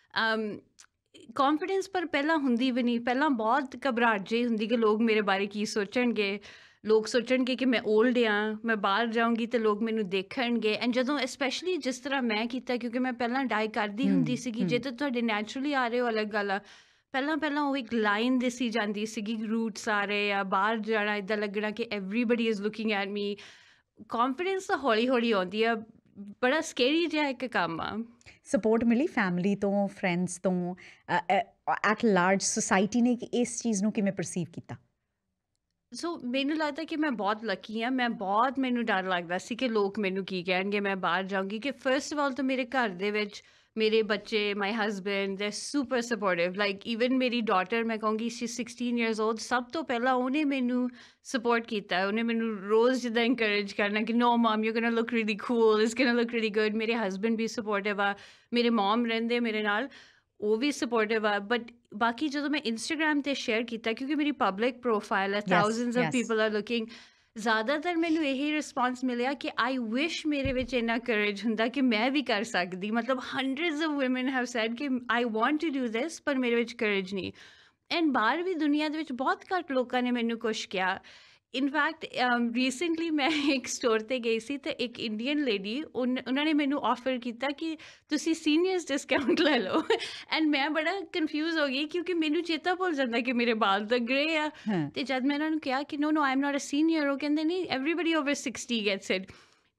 ਕੌਨਫੀਡੈਂਸ ਪਰ ਪਹਿਲਾਂ ਹੁੰਦੀ ਵੀ ਨਹੀਂ। ਪਹਿਲਾਂ ਬਹੁਤ ਘਬਰਾਹਟ ਜਿਹੀ ਹੁੰਦੀ ਕਿ ਲੋਕ ਮੇਰੇ ਬਾਰੇ ਕੀ ਸੋਚਣਗੇ, ਲੋਕ ਸੋਚਣਗੇ ਕਿ ਮੈਂ ਓਲਡ ਹਾਂ, ਮੈਂ ਬਾਹਰ ਜਾਊਂਗੀ ਅਤੇ ਲੋਕ ਮੈਨੂੰ ਦੇਖਣਗੇ। ਐਂਡ ਜਦੋਂ ਸਪੈਸ਼ਲੀ ਜਿਸ ਤਰ੍ਹਾਂ ਮੈਂ ਕੀਤਾ, ਕਿਉਂਕਿ ਮੈਂ ਪਹਿਲਾਂ ਡਾਈ ਕਰਦੀ ਹੁੰਦੀ ਸੀਗੀ, ਜੇ ਤਾਂ ਤੁਹਾਡੇ ਨੈਚੁਰਲੀ ਆ ਰਹੇ ਹੋ ਅਲੱਗ ਗੱਲ ਆ। ਪਹਿਲਾਂ ਉਹ ਇੱਕ ਲਾਈਨ ਦਿਸੀ ਜਾਂਦੀ ਸੀਗੀ, ਰੂਟਸ ਆ ਰਹੇ ਆ, ਬਾਹਰ ਜਾਣਾ ਇੱਦਾਂ ਲੱਗਣਾ ਕਿ everybody is looking at me. Confidence ਤਾਂ ਹੌਲੀ ਹੌਲੀ ਆਉਂਦੀ ਆ, ਬੜਾ ਸਕੇਰੀ ਜਿਹਾ ਇੱਕ ਕੰਮ ਆ। ਸਪੋਰਟ ਮਿਲੀ ਫੈਮਿਲੀ ਤੋਂ, ਫਰੈਂਡਸ ਤੋਂ, ਐਟ ਲਾਰਜ ਸੋਸਾਇਟੀ ਨੇ ਕਿ ਇਸ ਚੀਜ਼ ਨੂੰ ਕਿਵੇਂ ਪਰਸੀਵ ਕੀਤਾ? ਸੋ ਮੈਨੂੰ ਲੱਗਦਾ ਕਿ ਮੈਂ ਬਹੁਤ ਲੱਕੀ ਹਾਂ। ਮੈਨੂੰ ਡਰ ਲੱਗਦਾ ਸੀ ਕਿ ਲੋਕ ਮੈਨੂੰ ਕੀ ਕਹਿਣਗੇ ਮੈਂ ਬਾਹਰ ਜਾਊਂਗੀ। ਕਿ ਫਸਟ ਆਫ ਆਲ ਤਾਂ ਮੇਰੇ ਘਰ ਦੇ ਵਿੱਚ ਮੇਰੇ ਬੱਚੇ, my husband, they super sportive. Like even ਮੇਰੀ ਡਾਟਰ, ਮੈਂ ਕਹੂੰਗੀ ਸ਼ੀ 16 years old, ਸਭ ਤੋਂ ਪਹਿਲਾਂ ਉਹਨੇ ਮੈਨੂੰ ਸਪੋਰਟ ਕੀਤਾ। ਉਹਨੇ ਮੈਨੂੰ ਰੋਜ਼ ਜਿੱਦਾਂ ਇੰਕਰੇਜ ਕਰਨਾ ਕਿ no mum, you gonna look really cool, it's gonna look really good. ਮੇਰੇ ਹਸਬੈਂਡ ਵੀ ਸਪੋਰਟਿਵ ਆ, ਮੇਰੇ ਮਮ ਰਹਿੰਦੇ ਮੇਰੇ ਨਾਲ, ਉਹ ਵੀ ਸਪੋਰਟਿਵ ਆ। ਬਟ ਬਾਕੀ ਜਦੋਂ ਮੈਂ ਇੰਸਟਾਗ੍ਰਾਮ 'ਤੇ ਸ਼ੇਅਰ ਕੀਤਾ, ਕਿਉਂਕਿ ਮੇਰੀ ਪਬਲਿਕ ਪ੍ਰੋਫਾਈਲ ਹੈ, thousands of people are looking, ਜ਼ਿਆਦਾਤਰ ਮੈਨੂੰ ਇਹੀ ਰਿਸਪੌਂਸ ਮਿਲਿਆ ਕਿ ਆਈ ਵਿਸ਼ ਮੇਰੇ ਵਿੱਚ ਇੰਨਾ ਕਰੇਜ ਹੁੰਦਾ ਕਿ ਮੈਂ ਵੀ ਕਰ ਸਕਦੀ। ਮਤਲਬ hundreds of women have said ਕਿ I want to do this, ਪਰ ਮੇਰੇ ਵਿੱਚ ਕਰੇਜ ਨਹੀਂ। ਐਂਡ ਬਾਹਰ ਵੀ ਦੁਨੀਆ ਦੇ ਵਿੱਚ ਬਹੁਤ ਘੱਟ ਲੋਕਾਂ ਨੇ ਮੈਨੂੰ ਕੁਛ ਕਿਹਾ। ਇਨਫੈਕਟ ਰੀਸੈਂਟਲੀ ਮੈਂ ਇੱਕ ਸਟੋਰ 'ਤੇ ਗਈ ਸੀ ਅਤੇ ਇੱਕ ਇੰਡੀਅਨ ਲੇਡੀ, ਉਹਨਾਂ ਨੇ ਮੈਨੂੰ ਆਫਰ ਕੀਤਾ ਕਿ ਤੁਸੀਂ ਸੀਨੀਅਰਸ ਡਿਸਕਾਊਂਟ ਲੈ ਲਓ। ਐਂਡ ਮੈਂ ਬੜਾ ਕਨਫਿਊਜ਼ ਹੋ ਗਈ ਕਿਉਂਕਿ ਮੈਨੂੰ ਚੇਤਾ ਭੁੱਲ ਜਾਂਦਾ ਕਿ ਮੇਰੇ ਬਾਲ ਤਾਂ ਗ੍ਰੇ ਆ। ਅਤੇ ਜਦ ਮੈਂ ਉਹਨਾਂ ਨੂੰ ਕਿਹਾ ਕਿ ਨੋ I am not a senior, ਉਹ ਕਹਿੰਦੇ ਨਹੀਂ, ਐਵਰੀਬਡੀ ਓਵਰ 60 ਗੈਟਸ ਇਟ।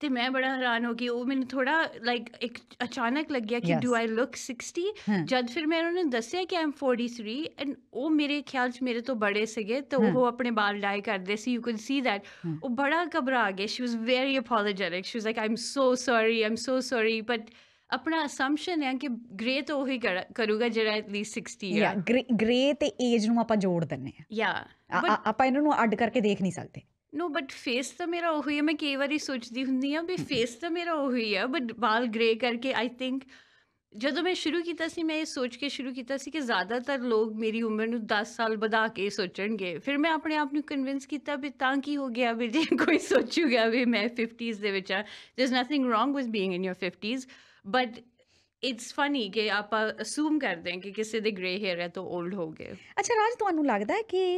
ਤੇ ਮੈਂ ਬੜਾ ਹੈਰਾਨ ਹੋ ਗਈ। ਉਹ ਮੈਨੂੰ ਥੋੜਾ ਲਾਈਕ ਇੱਕ ਅਚਾਨਕ ਲੱਗਿਆ ਕਿ ਯੈਸ ਡੂ ਆਈ ਲੁੱਕ 60? ਹਾਂ ਜਦ ਫਿਰ ਮੈਂ ਉਹਨਾਂ ਨੂੰ ਦੱਸਿਆ ਕਿ ਆਮ 43 ਐਂਡ ਉਹ ਮੇਰੇ ਖਿਆਲ 'ਚ ਮੇਰੇ ਤੋਂ ਬੜੇ ਸੀਗੇ ਤੇ ਹਾਂ ਉਹ ਆਪਣੇ ਬਾਲ ਡਾਈ ਕਰਦੇ ਸੀ, ਯੂ ਕੈਨ ਸੀ ਦੈਟ। ਹਾਂ ਉਹ ਬੜਾ ਘਬਰਾ ਗਏ, she was very apologetic, she was like I am so sorry but ਆਪਣਾ ਅਸੰਪਸ਼ਨ ਹੈ ਕਿ ਗ੍ਰੇ ਤਾਂ ਉਹੀ ਕਰੂਗਾ ਜਿਹੜਾ ਐਟਲੀਸਟ 60 ਯਾ ਆ। ਗ੍ਰੇ ਤੇ ਏਜ ਨੂੰ ਆਪਾਂ ਜੋੜ ਦਿੰਨੇ ਯਾ ਆ ਬਟ ਆਪਾਂ ਇਹਨਾਂ ਨੂੰ ਅੱਡ ਕਰਕੇ ਦੇਖ ਨਹੀਂ ਸਕਦੇ ਨੋ ਬਟ ਫੇਸ ਤਾਂ ਮੇਰਾ ਉਹੀ ਹੈ। ਮੈਂ ਕਈ ਵਾਰੀ ਸੋਚਦੀ ਹੁੰਦੀ ਹਾਂ ਵੀ ਫੇਸ ਤਾਂ ਮੇਰਾ ਉਹੀ ਆ ਬਟ ਵਾਲ ਗ੍ਰੇ ਕਰਕੇ ਆਈ ਥਿੰਕ ਜਦੋਂ ਮੈਂ ਸ਼ੁਰੂ ਕੀਤਾ ਸੀ ਮੈਂ ਇਹ ਸੋਚ ਕੇ ਸ਼ੁਰੂ ਕੀਤਾ ਸੀ ਕਿ ਜ਼ਿਆਦਾਤਰ ਲੋਕ ਮੇਰੀ ਉਮਰ ਨੂੰ 10 ਸਾਲ ਵਧਾ ਕੇ ਸੋਚਣਗੇ। ਫਿਰ ਮੈਂ ਆਪਣੇ ਆਪ ਨੂੰ ਕਨਵਿੰਸ ਕੀਤਾ ਵੀ ਤਾਂ ਕੀ ਹੋ ਗਿਆ ਵੀ ਜੇ ਕੋਈ ਸੋਚੂਗਾ ਵੀ ਮੈਂ 50s ਦੇ ਵਿੱਚ ਆ, there is nothing wrong with being in your 50s but it's funny ਕਿ ਆਪਾਂ ਅਸੂਮ ਕਰਦੇ ਹਾਂ ਕਿ ਕਿਸੇ ਦੇ ਗ੍ਰੇ ਹੇਅਰ ਹੈ ਤਾਂ ਓਲਡ ਹੋ ਗਏ। ਅੱਛਾ ਰਾਜ ਤੁਹਾਨੂੰ ਲੱਗਦਾ ਹੈ ਕਿ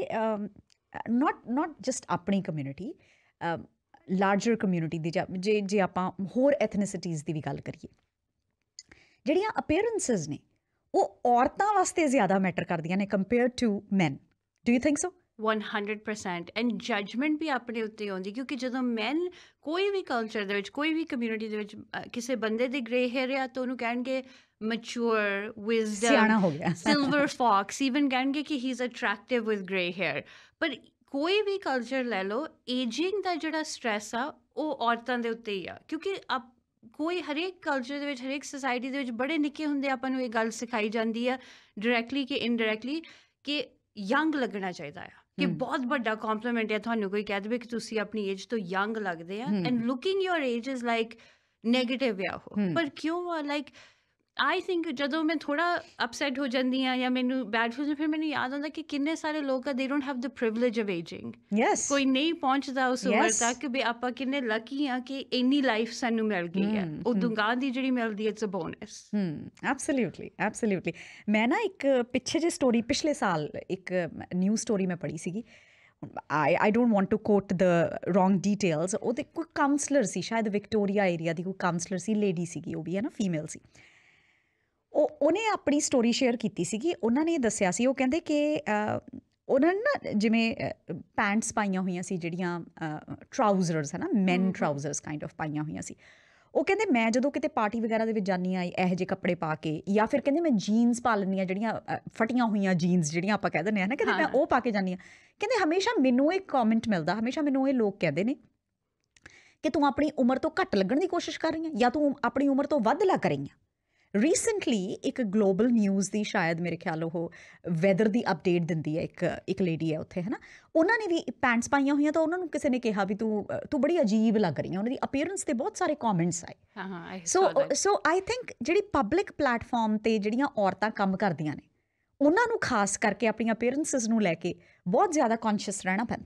ਨਾਟ ਜਸਟ ਆਪਣੀ ਕਮਿਊਨਿਟੀ ਲਾਰਜਰ ਕਮਿਊਨਿਟੀ ਦੀ ਜੇ ਆਪਾਂ ਹੋਰ ਐਥਨਿਸਿਟੀਜ਼ ਦੀ ਵੀ ਗੱਲ ਕਰੀਏ, ਜਿਹੜੀਆਂ ਅਪੀਅਰੈਂਸਿਸ ਨੇ ਉਹ ਔਰਤਾਂ ਵਾਸਤੇ ਜ਼ਿਆਦਾ ਮੈਟਰ ਕਰਦੀਆਂ ਨੇ compare to man, do you think so? 100% and judgement ਵੀ ਆਪਣੇ ਉੱਤੇ ਆਉਂਦੀ ਕਿਉਂਕਿ ਜਦੋਂ ਮੈਨ ਕੋਈ ਵੀ ਕਲਚਰ ਦੇ ਵਿੱਚ ਕੋਈ ਵੀ ਕਮਿਊਨਿਟੀ ਦੇ ਵਿੱਚ ਕਿਸੇ ਬੰਦੇ ਦੇ ਗ੍ਰੇ ਹੇਅਰ ਆ ਤਾਂ ਉਹਨੂੰ ਕਹਿਣਗੇ ਮੈਚੁਰ, ਵਿਜ਼ਡਮ, ਸਿਆਣਾ ਹੋ ਗਿਆ ਸਿਲਵਰ ਫੌਕਸ, ਈਵਨ ਕਹਿਣਗੇ ਕਿ he is attractive with grey hair. ਪਰ ਕੋਈ ਵੀ ਕਲਚਰ ਲੈ ਲਓ, ਏਜਿੰਗ ਦਾ ਜਿਹੜਾ ਸਟ੍ਰੈਸ ਆ ਉਹ ਔਰਤਾਂ ਦੇ ਉੱਤੇ ਹੀ ਆ ਕਿਉਂਕਿ ਕੋਈ ਹਰੇਕ ਕਲਚਰ ਦੇ ਵਿੱਚ ਹਰੇਕ ਸੁਸਾਇਟੀ ਦੇ ਵਿੱਚ ਬੜੇ ਨਿੱਕੇ ਹੁੰਦੇ ਆਪਾਂ ਨੂੰ ਇਹ ਗੱਲ ਸਿਖਾਈ ਜਾਂਦੀ ਆ ਡਾਇਰੈਕਟਲੀ ਕਿ ਇਨਡਾਇਰੈਕਟਲੀ ਕਿ ਯੰਗ ਲੱਗਣਾ ਚਾਹੀਦਾ ਆ ਕਿ ਬਹੁਤ ਵੱਡਾ ਕੰਪਲੀਮੈਂਟ ਹੈ ਤੁਹਾਨੂੰ ਕੋਈ ਕਹਿ ਦੇਵੇ ਕਿ ਤੁਸੀਂ ਆਪਣੀ ਏਜ ਤੋਂ ਯੰਗ ਲੱਗਦੇ ਆ and looking your age is like negative ਆ ਉਹ। ਪਰ ਕਿਉਂ ਆ ਲਾਈਕ ਆਈ ਥਿੰਕ ਜਦੋਂ ਮੈਂ ਥੋੜਾ ਅਪਸੈਟ ਹੋ ਜਾਂਦੀ ਹਾਂ ਜਾਂ ਮੈਨੂੰ ਬੈਡ ਫੀਲ ਫਿਰ ਮੈਨੂੰ ਯਾਦ ਆਉਂਦਾ ਕਿ ਕਿੰਨੇ ਸਾਰੇ ਲੋਕ ਆ they don't have the privilege of ageing. Yes ਕੋਈ ਨਹੀਂ ਪਹੁੰਚਦਾ ਉਸ ਉਮਰ ਤੱਕ ਵੀ ਆਪਾਂ ਕਿੰਨੇ ਲੱਕੀ ਆ ਕਿ ਇੰਨੀ ਲਾਈਫ ਸਾਨੂੰ ਮਿਲ ਗਈ ਹੈ। ਉਹ ਦੁਗਾਂ ਦੀ ਜਿਹੜੀ ਮਿਲਦੀ ਇਟਸ ਅ ਬੋਨਸ। ਐਬਸੋਲਿਊਟਲੀ ਮੈਂ ਨਾ ਇੱਕ ਪਿੱਛੇ ਜਿਹੀ ਸਟੋਰੀ ਪਿਛਲੇ ਸਾਲ ਇੱਕ ਨਿਊਜ਼ ਸਟੋਰੀ ਮੈਂ ਪੜ੍ਹੀ ਸੀਗੀ। I don't want to quote the wrong details। ਉਹਦੇ ਕੋਈ ਕਾਉਂਸਲਰ ਸੀ ਸ਼ਾਇਦ ਵਿਕਟੋਰੀਆ ਏਰੀਆ ਦੀ ਕੋਈ ਕਾਉਂਸਲਰ ਸੀ, ਲੇਡੀ ਸੀਗੀ ਉਹ ਵੀ ਹੈ ਨਾ, ਫੀਮੇਲ ਸੀ। ਉਹਨੇ ਆਪਣੀ ਸਟੋਰੀ ਸ਼ੇਅਰ ਕੀਤੀ ਸੀਗੀ। ਉਹਨਾਂ ਨੇ ਦੱਸਿਆ ਸੀ, ਉਹ ਕਹਿੰਦੇ ਕਿ ਉਹਨਾਂ ਨੇ ਨਾ ਜਿਵੇਂ ਪੈਂਟਸ ਪਾਈਆਂ ਹੋਈਆਂ ਸੀ ਜਿਹੜੀਆਂ ਟਰਾਊਜ਼ਰਸ ਹੈ ਨਾ, ਮੈਨ ਟਰਾਊਜ਼ਰਸ ਕਾਈਂਡ ਆਫ ਪਾਈਆਂ ਹੋਈਆਂ ਸੀ। ਉਹ ਕਹਿੰਦੇ ਮੈਂ ਜਦੋਂ ਕਿਤੇ ਪਾਰਟੀ ਵਗੈਰਾ ਦੇ ਵਿੱਚ ਜਾਂਦੀ ਹਾਂ ਇਹੋ ਜਿਹੇ ਕੱਪੜੇ ਪਾ ਕੇ, ਜਾਂ ਫਿਰ ਕਹਿੰਦੇ ਮੈਂ ਜੀਨਸ ਪਾ ਲੈਂਦੀ ਹਾਂ ਜਿਹੜੀਆਂ ਫਟੀਆਂ ਹੋਈਆਂ ਜੀਨਸ ਜਿਹੜੀਆਂ ਆਪਾਂ ਕਹਿ ਦਿੰਦੇ ਹਾਂ ਨਾ, ਕਹਿੰਦੇ ਮੈਂ ਉਹ ਪਾ ਕੇ ਜਾਂਦੀ ਹਾਂ। ਕਹਿੰਦੇ ਹਮੇਸ਼ਾ ਮੈਨੂੰ ਇੱਕ ਕਮੈਂਟ ਮਿਲਦਾ, ਹਮੇਸ਼ਾ ਮੈਨੂੰ ਇਹ ਲੋਕ ਕਹਿੰਦੇ ਨੇ ਕਿ ਤੂੰ ਆਪਣੀ ਉਮਰ ਤੋਂ ਘੱਟ ਲੱਗਣ ਦੀ ਕੋਸ਼ਿਸ਼ ਕਰ ਰਹੀ ਹੈ ਜਾਂ ਤੂੰ ਆਪਣੀ ਉਮਰ ਤੋਂ ਵੱਧ ਲੱਗ ਰਹੀ ਹੈ। ਰੀਸੈਂਟਲੀ ਇੱਕ ਗਲੋਬਲ ਨਿਊਜ਼ ਦੀ ਸ਼ਾਇਦ ਮੇਰੇ ਖਿਆਲ ਉਹ ਵੈਦਰ ਦੀ ਅਪਡੇਟ ਦਿੰਦੀ ਹੈ, ਇੱਕ ਲੇਡੀ ਹੈ ਉੱਥੇ ਹੈ ਨਾ, ਉਹਨਾਂ ਨੇ ਵੀ ਪੈਂਟਸ ਪਾਈਆਂ ਹੋਈਆਂ ਤਾਂ ਉਹਨਾਂ ਨੂੰ ਕਿਸੇ ਨੇ ਕਿਹਾ ਵੀ ਤੂੰ ਬੜੀ ਅਜੀਬ ਲੱਗ ਰਹੀ ਹੈ। ਉਹਨਾਂ ਦੀ ਅਪੀਅਰੈਂਸ 'ਤੇ ਬਹੁਤ ਸਾਰੇ ਕਮੈਂਟਸ ਆਏ। ਸੋ ਆਈ ਥਿੰਕ ਜਿਹੜੀ ਪਬਲਿਕ ਪਲੈਟਫਾਰਮ 'ਤੇ ਜਿਹੜੀਆਂ ਔਰਤਾਂ ਕੰਮ ਕਰਦੀਆਂ ਨੇ ਉਹਨਾਂ ਨੂੰ ਖਾਸ ਕਰਕੇ ਆਪਣੀਆਂ ਅਪੀਅਰੈਂਸਿਸ ਨੂੰ ਲੈ ਕੇ ਬਹੁਤ ਜ਼ਿਆਦਾ ਕੌਨਸ਼ੀਅਸ ਰਹਿਣਾ ਪੈਂਦਾ।